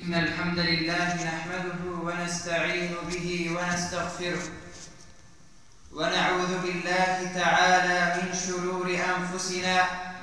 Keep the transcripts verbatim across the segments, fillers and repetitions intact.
إن الحمد لله نحمده ونستعين به ونستغفره ونعوذ بالله تعالى من شرور أنفسنا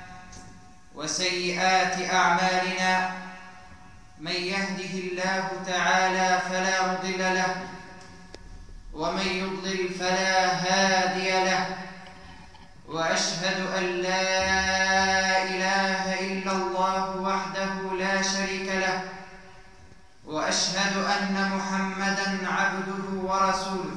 وسيئات أعمالنا. من يهده الله تعالى فلا مضل له ومن يضلل فلا هادي له، وأشهد أن لا إله إلا الله وحده لا شريك له، وأشهد أن محمدًا عبده ورسوله.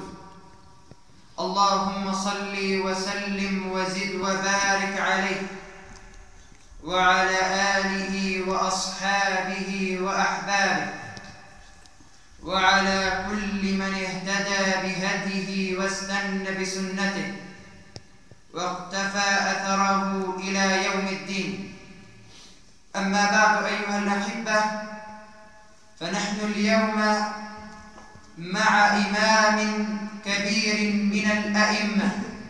اللهم صل وسلم وزد وبارك عليه وعلى آله وأصحابه وأحبابه وعلى كل من اهتدى بهديه واستنى بسنته واقتفى أثره إلى يوم الدين. أما بعد أيها الأحبة، فنحن اليوم مع إمام كبير من الأئمة،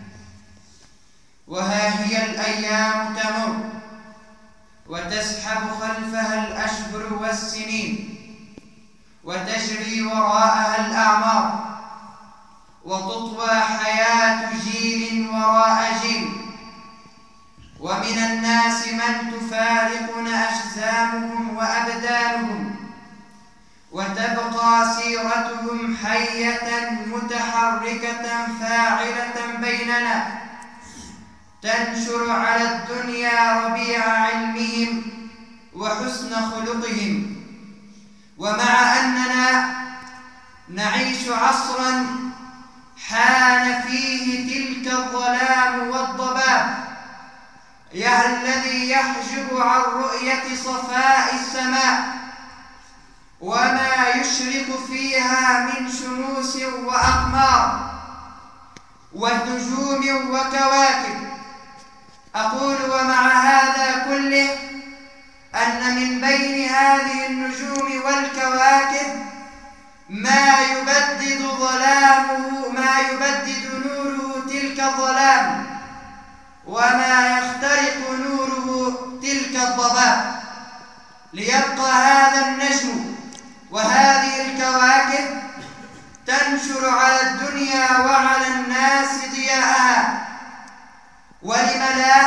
وها هي الأيام تمر وتسحب خلفها الأشهر والسنين وتجري وراءها الأعمار، وتطوى حياة جيل وراء جيل، ومن الناس من تفارقنا أجسامهم وأبدانهم وتبقى سيرتهم حية متحركة فاعلة بيننا، تنشر على الدنيا ربيع علمهم وحسن خلقهم. ومع أننا نعيش عصرا حان فيه تلك الظلام والضباب الذي يحجب عن رؤية صفاء السماء وما يشرق فيها من شموس وأقمار ونجوم وكواكب. أقول ومع هذا كله أن من بين هذه النجوم والكواكب ما يبدد ظلامه ما يبدد نوره تلك الظلام، وما يخترق نوره تلك الضباب، ليبقى هذا النجم وهذه الكواكب تنشر على الدنيا وعلى الناس ضياءها. ولم لا؟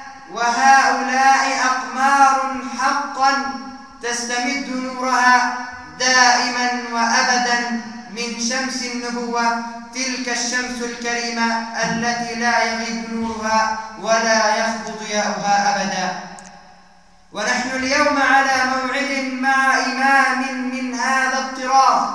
وهؤلاء أقمار حقا تستمد نورها دائما وأبدا من شمس النبوة، تلك الشمس الكريمة التي لا يغيب نورها ولا يخفو ضياؤها أبدا. ونحن اليوم على موعد مع إمام من هذا الطراز،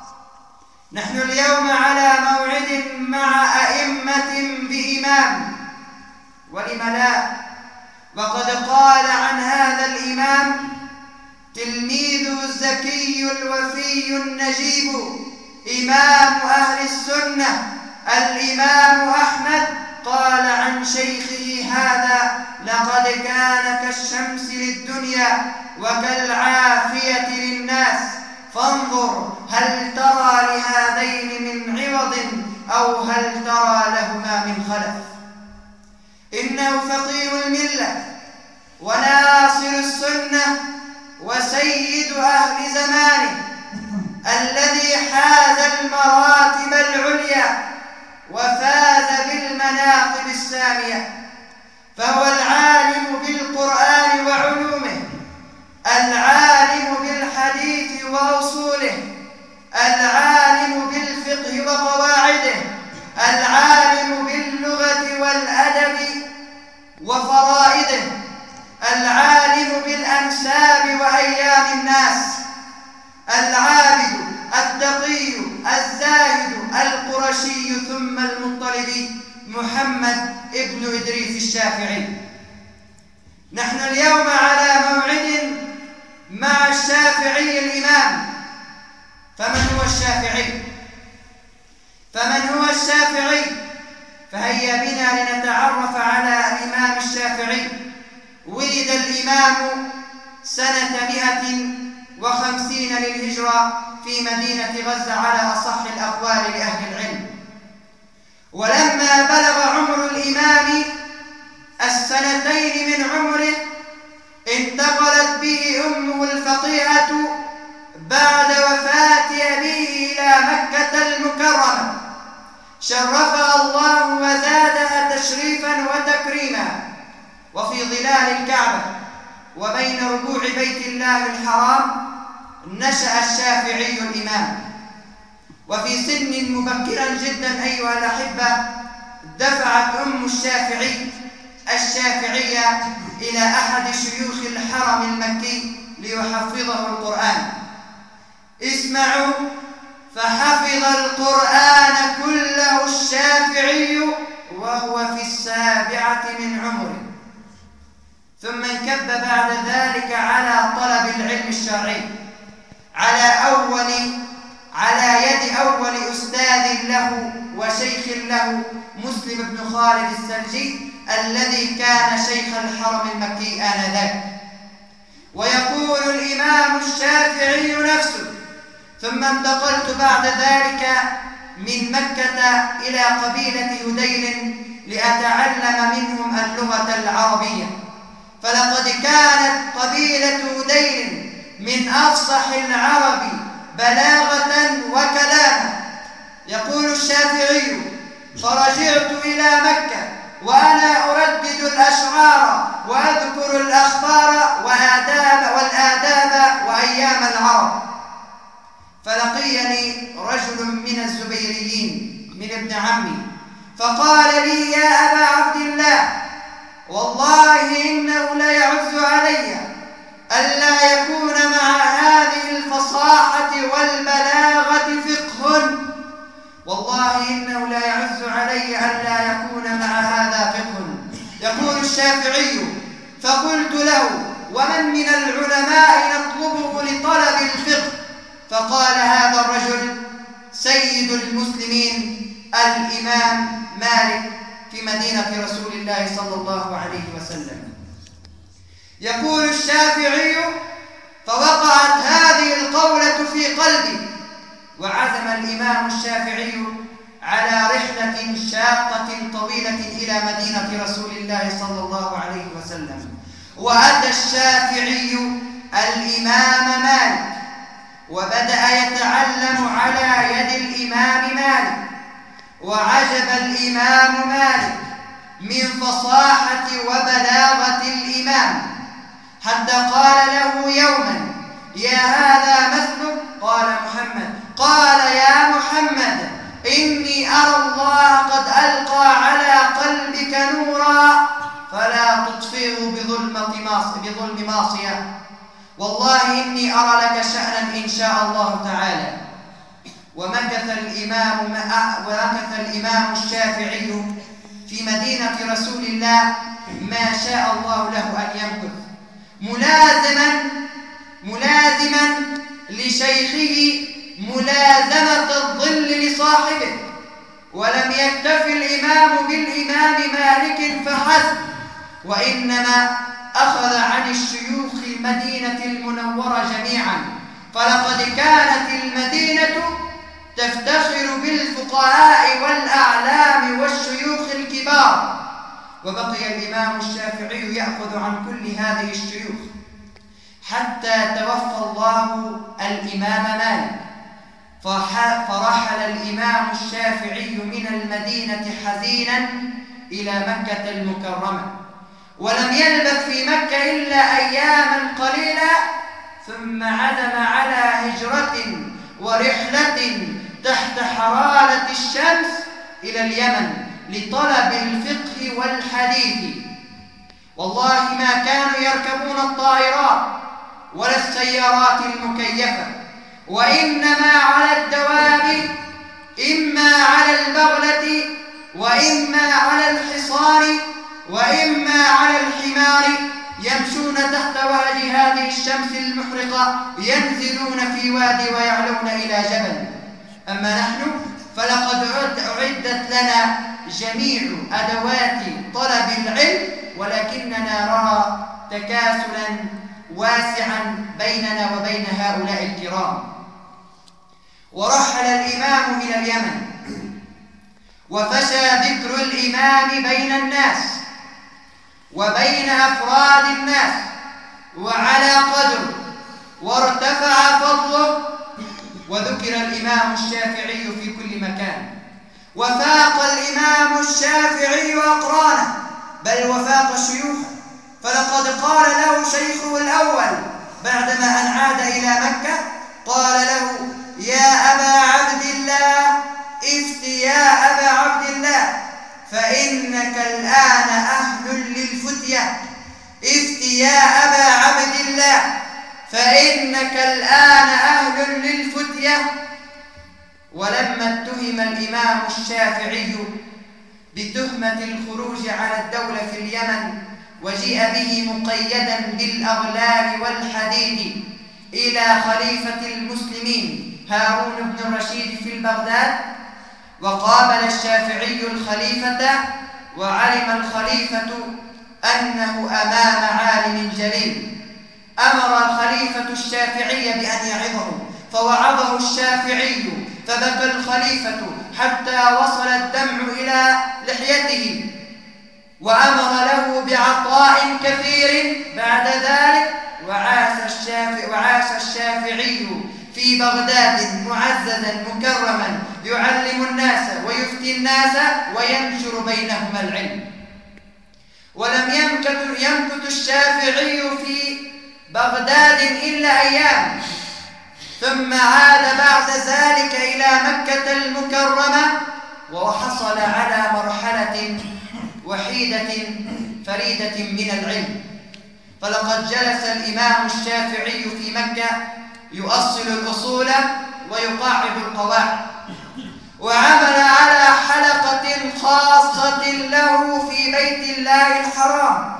نحن اليوم على موعد مع أئمة بإمام. ولم لا؟ وقد قال عن هذا الإمام تلميذه الزكي الوفي النجيب إمام أهل السنة الإمام أحمد، قال عن شيخه هذا: لقد كان كالشمس للدنيا وكالعافية للناس، فانظر هل ترى لهذين من عوض أو هل ترى لهما من خلف. إنه فقير الملة وناصر السنة وسيد أهل زمانه، الذي حاز المراتب العليا وفاز بالمناقب السامية، فهو العالم بالقرآن وعلومه، العالم بالحديث وأصوله، العالم بالفقه وقواعده، العالم باللغة والأدب وفرائده، العالم بالأنساب وأيام الناس، العابد التقي الزاهد القرشي ثم المطلبي، محمد ابن إدريس الشافعي. نحن اليوم على موعد مع الشافعي الإمام. فمن هو الشافعي؟ فمن هو الشافعي؟ فهيا بنا لنتعرف على الإمام الشافعي. ولد الإمام سنة مئة وخمسين للهجرة في مدينة غزة على أصح الأقوال لأهل العلم. ولما بلغ عمر الإمام السنتين من عمره انتقلت به أمه الفقيهة شرفها الله وزادها تشريفا وتكريما. وفي ظلال الكعبة وبين ربوع بيت الله الحرام نشأ الشافعي الإمام، وفي سن مبكرا جدا أيها الأحبة دفعت أم الشافعي الشافعية إلى أحد شيوخ الحرم المكي ليحفظه القرآن. اسمعوا: فحفظ القرآن كله الشافعي وهو في السابعة من عمره، ثم انكب بعد ذلك على طلب العلم الشرعي على أول على يد أول أستاذ له وشيخ له مسلم بن خالد السلجي الذي كان شيخ الحرم المكي آنذاك. ويقول الإمام الشافعي نفسه: ثم انتقلت بعد ذلك من مكة إلى قبيلة هذيل لأتعلم منهم اللغة العربية، فلقد كانت قبيلة هذيل من أفصح العرب بلاغة وكلاما. يقول الشافعي: فرجعت إلى مكة وأنا أردد الأشعار وأذكر الأخبار وآداب والآداب وأيام العرب، فلقيني رجل من الزبيريين من ابن عمي فقال لي: يا أبا عبد الله، والله إنه لا يعز علي ألا يكون مع هذه الفصاحة والبلاغة فقه، والله إنه لا يعز علي ألا يكون مع هذا فقه. يقول الشافعي: فقلت له: ومن من العلماء نطلبه لطلب الفقه؟ فقال هذا الرجل سيد المسلمين الإمام مالك في مدينة رسول الله صلى الله عليه وسلم. يقول الشافعي: فوقعت هذه القولة في قلبي، وعزم الإمام الشافعي على رحلة شاقة طويلة إلى مدينة رسول الله صلى الله عليه وسلم. وأتى الشافعي الإمام مالك وبدأ يتعلم على يد الإمام مالك، وعجب الإمام مالك من فصاحة وبلاغة الإمام، حتى قال له يوما: يا هذا مثلك؟ قال: محمد. قال: يا محمد، إني أرى الله قد ألقى على قلبك نورا فلا تطفئه بظلم معصية، والله إني أرى لك شأنا إن شاء الله تعالى. ومكث الإمام ومكث الإمام الشافعي في مدينة رسول الله ما شاء الله له أن يمكث، ملازما ملازما لشيخه ملازمة الظل لصاحبه. ولم يكتف الإمام بالإمام مالك فحسب، وإنما أخذ عن الشيوخ المدينة المنورة جميعا، فلقد كانت المدينة تفتخر بالفقهاء والأعلام والشيوخ الكبار، وبقي الإمام الشافعي يأخذ عن كل هذه الشيوخ حتى توفى الله الإمام مالك، فرحل الإمام الشافعي من المدينة حزينا إلى مكة المكرمة، ولم يلبث في مكة إلا أياما قليلة ثم عزم على هجرة ورحلة تحت حرارة الشمس إلى اليمن لطلب الفقه والحديث. والله ما كانوا يركبون الطائرات ولا السيارات المكيفة، وإنما على الدواب، إما على البغلة وإما على الحصان وإما على الحمار، يمشون تحت وهج هذه الشمس المحرقة، ينزلون في وادي ويعلون إلى جبل. أما نحن فلقد أعدت لنا جميع أدوات طلب العلم، ولكننا نرى تكاسلا واسعا بيننا وبين هؤلاء الكرام. ورحل الإمام إلى اليمن، وفشى ذكر الإمام بين الناس وبين أفراد الناس وعلى قدر، وارتفع فضله، وذكر الإمام الشافعي في كل مكان، وفاق الإمام الشافعي أقرانه، بل وفاق شيوخه، فلقد قال له شيخه الأول بعدما أن عاد إلى مكة، قال له: يا أبا عبد الله افت يا أبا عبد الله فإنك الآن أهل للفتية، افت يا أبا عبد الله فإنك الآن أهل للفتية. ولما اتهم الإمام الشافعي بتهمة الخروج على الدولة في اليمن وجيء به مقيدا بالأغلال والحديد إلى خليفة المسلمين هارون بن الرشيد في بغداد، وقابل الشافعي الخليفة، وعلم الخليفة أنه أمام عالم جليل، أمر الخليفة الشافعي بأن يعظه، فوعظه الشافعي فبكى الخليفة حتى وصل الدمع إلى لحيته، وأمر له بعطاء كثير. بعد ذلك وعاش الشافعي, وعاش الشافعي في بغداد معززا مكرما، يعلم الناس ويفتي الناس وينشر بينهم العلم. ولم يمكث يمكث الشافعي في بغداد إلا أيام، ثم عاد بعد ذلك إلى مكة المكرمة، وحصل على مرحلة وحيدة فريدة من العلم. فلقد جلس الإمام الشافعي في مكة يؤصل الأصول ويقاعد القواعد، وعمل على حلقة خاصة له في بيت الله الحرام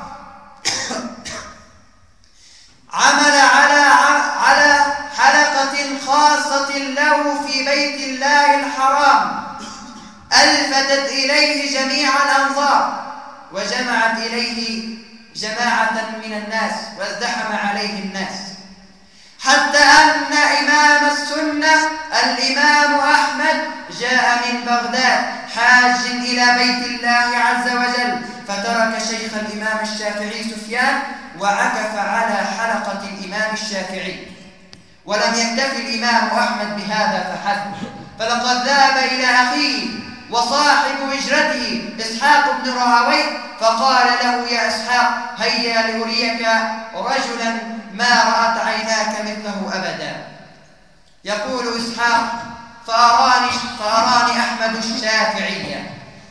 عمل على على حلقة خاصة له في بيت الله الحرام ألفتت إليه جميع الأنظار، وجمعت إليه جماعة من الناس، وازدحم عليه الناس، حتى أن إمام السنة الإمام أحمد جاء من بغداد حاج إلى بيت الله عز وجل، فترك شيخ الإمام الشافعي سفيان وعكف على حلقة الإمام الشافعي. ولم يكتفي الإمام أحمد بهذا فحسب، فلقد ذهب إلى أخيه وصاحب هجرته إسحاق بن راهويه، فقال له: يا إسحاق، هيا لأريك رجلا ما رأت عيناك مثله أبدا. يقول إسحاق: فأراني, فأراني أحمد الشافعي،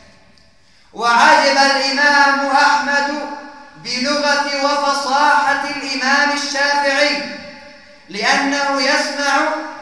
وعجب الإمام أحمد بلغة وفصاحة الإمام الشافعي، لأنه يسمع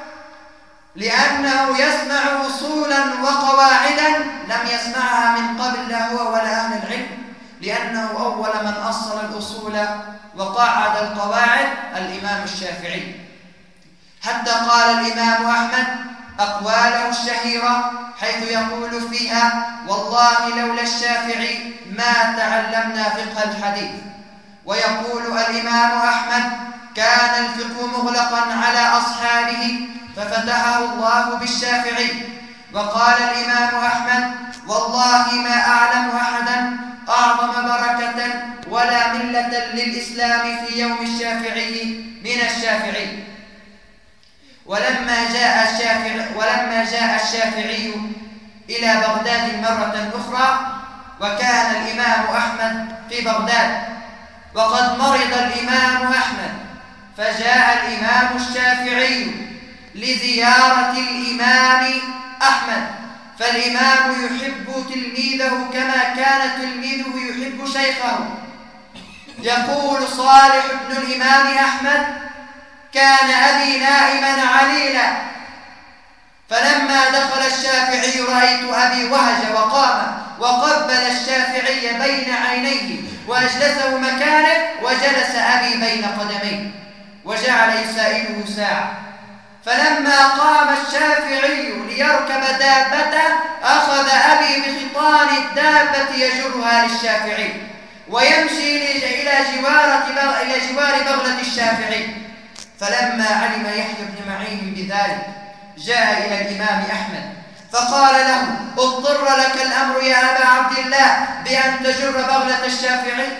لأنه يسمع أصولا وقواعدا لم يسمعها من قبل لا هو ولا أهل العلم، لأنه أول من أصل الأصول وقاعد القواعد الإمام الشافعي، حتى قال الإمام أحمد أقواله الشهيرة حيث يقول فيها: والله لولا الشافعي ما تعلمنا فقه الحديث. ويقول الإمام أحمد: كان الفقه مغلقا على أصحابه ففتحه الله بالشافعي. وقال الإمام أحمد: والله ما أعلم أحدا أعظم بركة ولا ملة للإسلام في يوم الشافعي من الشافعي. ولما جاء الشافعي ولما جاء الشافعي إلى بغداد مرة أخرى، وكان الإمام أحمد في بغداد، وقد مرض الإمام أحمد، فجاء الإمام الشافعي لزيارة الإمام أحمد، فالإمام يحب تلميذه كما كان تلميذه يحب شيخه. يقول صالح بن الإمام أحمد: كان أبي نائما عليلا، فلما دخل الشافعي رأيت أبي وهج وقام وقبل الشافعي بين عينيه وأجلسه مكانه، وجلس أبي بين قدميه وجعل يسائله ساعة. فلما قام الشافعي ليركب دابته أخذ أبي بخطان الدابة يجرها للشافعي ويمشي إلى جوار إلى جوار بغلة الشافعي. فلما علم يحيى بن معين بذلك جاء إلى الإمام أحمد فقال له: اضطر لك الأمر يا أبا عبد الله بأن تجر بغلة الشافعي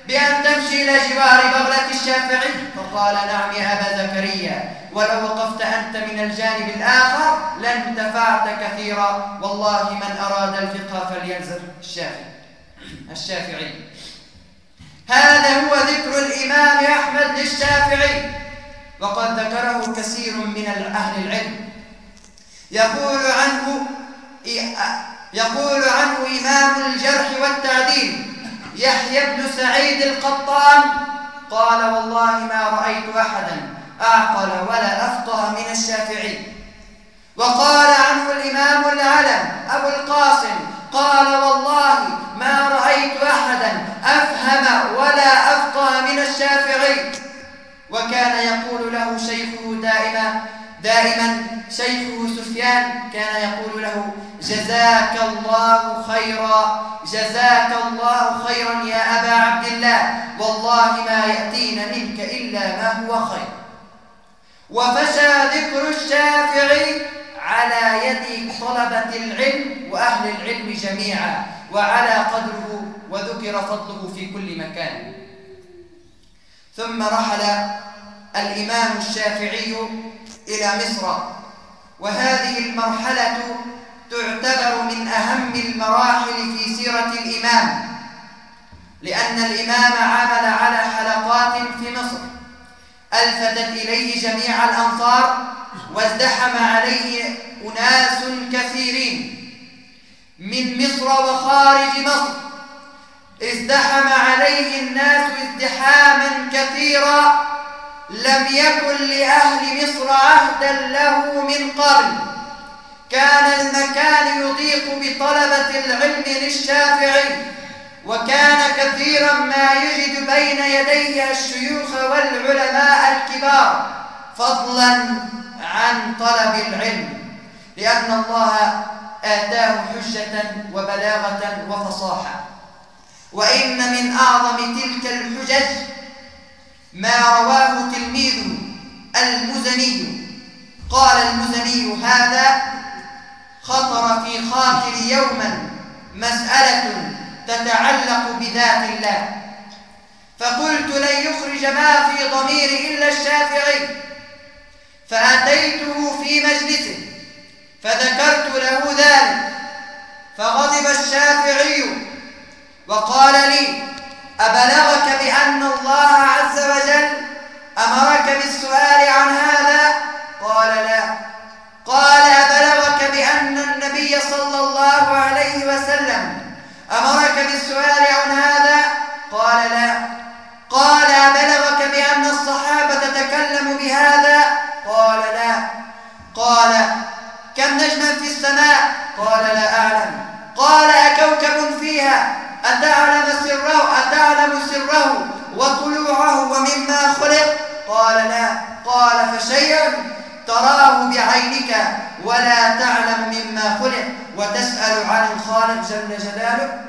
بأن تمشي إلى جوار بغلة الشافعي؟ فقال نعم يا أبا زكريا، ولو وقفت أنت من الجانب الآخر لانتفعت كثيرا، والله من أراد الفقه فليلزم الشافعي الشافعي هذا هو ذكر الإمام أحمد للشافعي، وقد ذكره كثير من أهل العلم. يقول عنه يقول عنه إمام الجرح والتعديل يحيى بن سعيد القطان قال والله ما رأيت أحدا أعقل ولا أفقه من الشافعي. وقال عنه الإمام العلم أبو القاسم قال والله ما رأيت أحدا أفهم ولا أفقه من الشافعي. وكان يقول له شيخه دائما دائما شيخه سفيان كان يقول له جزاك الله خيرا جزاك الله خيرا يا أبا عبد الله، والله ما يأتينا منك إلا ما هو خير. وفشى ذكر الشافعي على يد طلبة العلم وأهل العلم جميعا وعلى قدره، وذكر فضله في كل مكان. ثم رحل الإمام الشافعي إلى مصر، وهذه المرحلة تعتبر من أهم المراحل في سيرة الإمام، لأن الإمام عمل على حلقات في مصر ألفتت إليه جميع الأنصار، وازدحم عليه أناس كثيرين من مصر وخارج مصر، ازدحم عليه الناس ازدحاما كثيرا لم يكن لأهل مصر عهدا له من قبل. كان المكان يضيق بطلبة العلم للشافعي، وكان كثيرا ما يجد بين يديه الشيوخ والعلماء الكبار، فضلا عن طلب العلم، لأن الله آتاه حجة وبلاغة وفصاحة. وإن من أعظم تلك الحجج ما رواه تلميذه المزني. قال المزني هذا خطر في خاطري يوما مسألة تتعلق بذات الله، فقلت لن يخرج ما في ضميري إلا الشافعي، فأتيته في مجلسه فذكرت له ذلك، فغضب الشافعي وقال لي أبلغك بأن الله عز وجل أمرك بالسؤال عن هذا؟ قال لا. قال أبلغك بأن النبي صلى الله عليه وسلم أمرك بالسؤال عن هذا؟ قال لا. قال أبلغك بأن الصحابة تكلموا بهذا؟ قال لا. قال كم نجما في السماء؟ قال لا أعلم. قال أكوكب فيها أتعلم سره أتعلم سره وطلوعه ومما خلق؟ قال لا. قال فشيء تراه بعينك ولا تعلم مما خلق وتسأل عن الخالق جل جلاله؟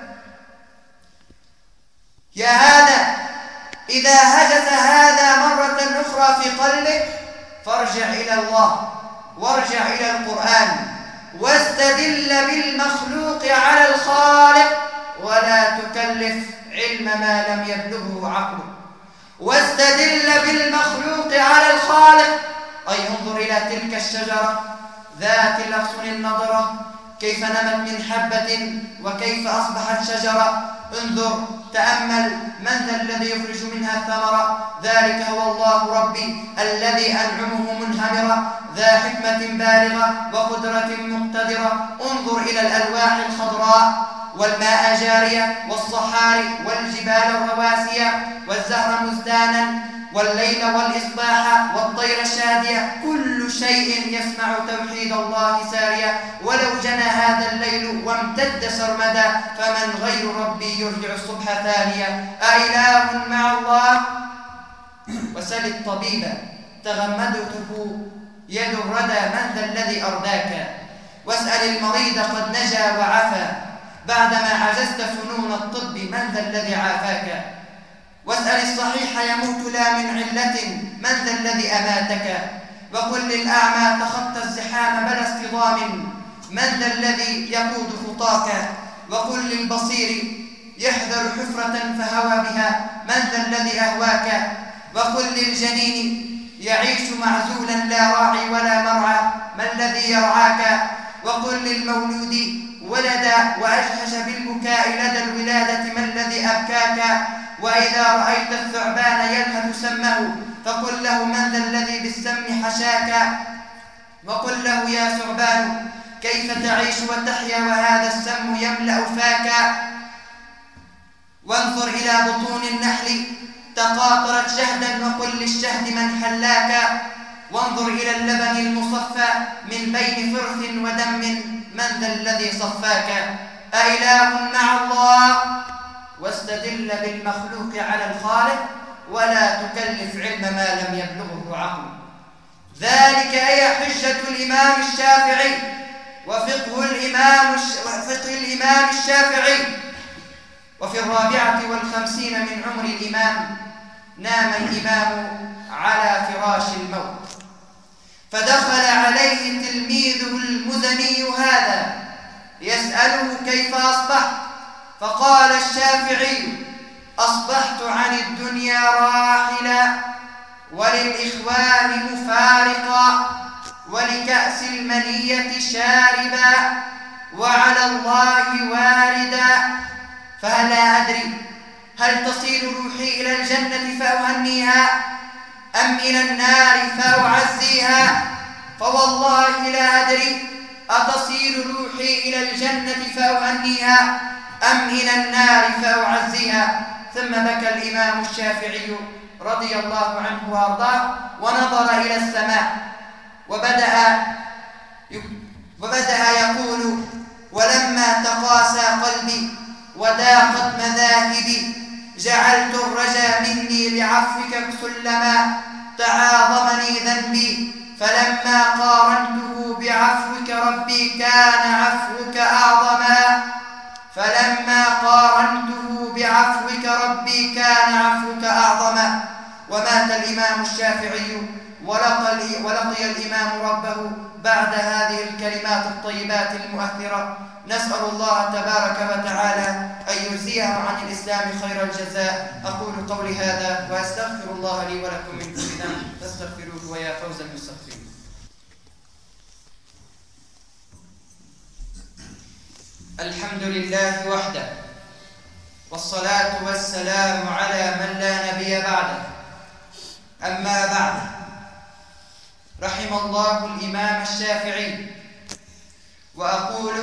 يا هذا إذا هجس هذا مرة أخرى في قلبك فارجع إلى الله وارجع إلى القرآن واستدل بالمخلوق على الخالق، ولا تكلف علم ما لم يبلغه عقله. واستدل بالمخلوق على الخالق، أي انظر إلى تلك الشجرة ذات الأغصن النضرة كيف نمت من حبة وكيف أصبحت شجرة. انظر تأمل من ذا الذي يخرج منها الثمرة؟ ذلك هو الله ربي الذي أنعمه منهمرة ذا حكمة بالغة وقدرة مقتدرة. انظر إلى الألواح الخضراء والماء جارية والصحاري والجبال الرواسية والزهر مزدانا والليل والإصباح والطير الشادية، كل شيء يسمع توحيد الله ساريا. ولو جنى هذا الليل وامتد سرمدا فمن غير ربي يرجع الصبح ثانيا. أإله مع الله؟ وسل الطبيب تغمدته يد الردى من ذا الذي أرداك؟ واسأل المريض قد نجا وعفى بعدما عجزت فنون الطب من ذا الذي عافاك؟ واسأل الصحيح يموت لا من علة من ذا الذي أماتك؟ وقل للأعمى تخطى الزحام بلا اصطدام من ذا الذي يقود خطاك؟ وقل للبصير يحذر حفرة فهوى بها، من ذا الذي أهواك؟ وقل للجنين يعيش معزولا لا راعي ولا مرعى، ما الذي يرعاك؟ وقل للمولود ولد وأجهش بالبكاء لدى الولادة، ما الذي أبكاك؟ وإذا رأيت الثعبان يلهث سمه فقل له، من ذا الذي بالسم حشاك؟ وقل له يا ثعبان كيف تعيش وتحيا وهذا السم يملأ فاك؟ وانظر إلى بطون النحل تقاطرت شهدا وقل للشهد من حلاك؟ وانظر إلى اللبن المصفى من بين فرث ودم، من ذا الذي صفاك؟ أإله مع الله؟ واستدل بالمخلوق على الخالق، ولا تكلف علم ما لم يبلغه عقل. ذلك هي حجة الإمام الشافعي وفقه الإمام وفقه الإمام الشافعي. وفي الرابعة والخمسين من عمر الإمام نام الإمام على فراش الموت، فدخل عليه تلميذه المزني هذا يسأله كيف أصبحت؟ فقال الشافعي: أصبحت عن الدنيا راحلا، وللإخوان مفارقا، ولكأس المنية شاربا، وعلى الله واردا. فهلا أدري هل تصير روحي إلى الجنة فأهنيها أم إلى النار فأعزيها؟ فوالله لا أدري أتصير روحي إلى الجنة فأهنيها أم إلى النار فأعزيها. ثم بكى الإمام الشافعي رضي الله عنه وأرضاه ونظر إلى السماء وبدأ وبدأ يقول: ولما تقاسى قلبي وضاقت مذاهبي جعلت الرجا مني لعفوك كلما تعاظمني ذنبي، فلما قارنته بعفوك ربي كان عفوك أعظما، فلما قارنته بعفوك ربي كان عفوك أعظما. ومات الإمام الشافعي ولقي, ولقي الإمام ربه بعد هذه الكلمات الطيبات المؤثرة. نسأل الله تبارك وتعالى أن يجزيه عن الإسلام خير الجزاء. أقول قولي هذا وأستغفر الله لي ولكم من كل ذنب فاستغفروه ويا فوز المستغفرين. الحمد لله وحده، والصلاة والسلام على من لا نبي بعده. أما بعد، رحم الله الإمام الشافعي. وأقول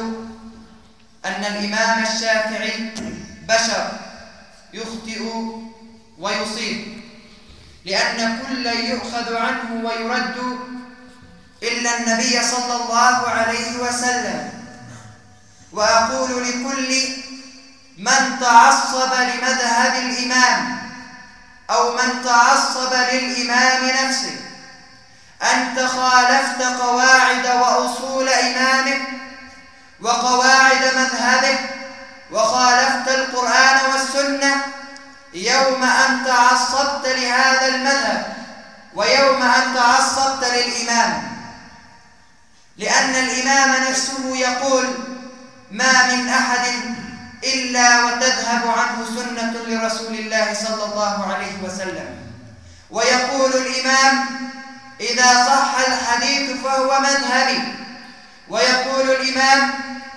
أن الإمام الشافعي بشر يخطئ ويصيب، لأن كل يؤخذ عنه ويرد إلا النبي صلى الله عليه وسلم. وأقول لكل من تعصب لمذهب الإمام أو من تعصب للإمام نفسه: أنت خالفت قواعد وأصول إمامك وقواعد مذهبه، وخالفت القرآن والسنة يوم أن تعصبت لهذا المذهب ويوم أن تعصبت للإمام، لأن الإمام نفسه يقول: ما من أحد إلا وتذهب عنه سنة لرسول الله صلى الله عليه وسلم. ويقول الإمام: إذا صح الحديث فهو مذهبي. ويقول الإمام: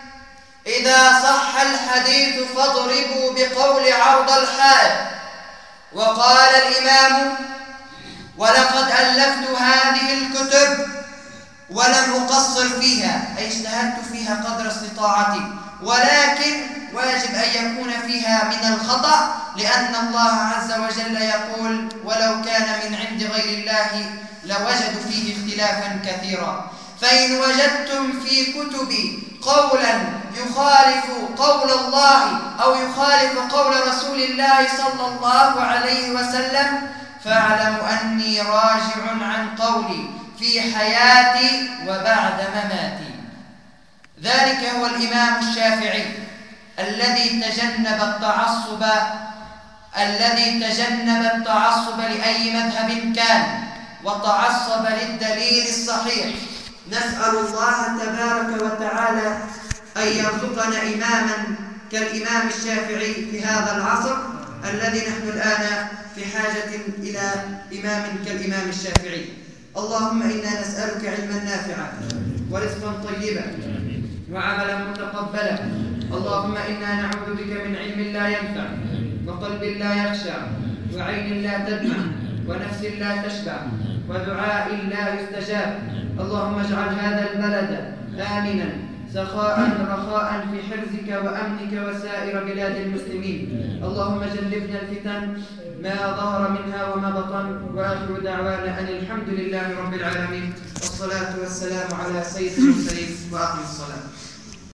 إذا صح الحديث فاضربوا بقول عرض الحائط. وقال الإمام: ولقد ألفت هذه الكتب ولم أقصر فيها، أي اجتهدت فيها قدر استطاعتي، ولكن واجب أن يكون فيها من الخطأ، لأن الله عز وجل يقول: ولو كان من عند غير الله لوجدوا فيه اختلافا كثيرا. فإن وجدتم في كتبي قولا يخالف قول الله أو يخالف قول رسول الله صلى الله عليه وسلم فاعلموا أني راجع عن قولي في حياتي وبعد مماتي. ذلك هو الإمام الشافعي الذي تجنب التعصب الذي تجنب التعصب لأي مذهب كان، وتعصب للدليل الصحيح. نسأل الله تبارك وتعالى أن يرزقنا إماما كالإمام الشافعي في هذا العصر الذي نحن الآن في حاجة إلى إمام كالإمام الشافعي. اللهم إنا نسألك علما نافعا ورزقا طيبا وعملا متقبلا. اللهم إنا نعوذ بك من علم لا ينفع وقلب لا يخشع وعين لا تدمع ونفس لا تشبع ودعاء لا يستجاب. اللهم اجعل هذا البلد آمنا سخاء رخاء في حرزك وأمنك وسائر بلاد المسلمين. اللهم جنبنا الفتن ما ظهر منها وما بطن. وآخر دعوانا أن الحمد لله رب العالمين والصلاة والسلام على سيد المرسلين وأقم الصلاة.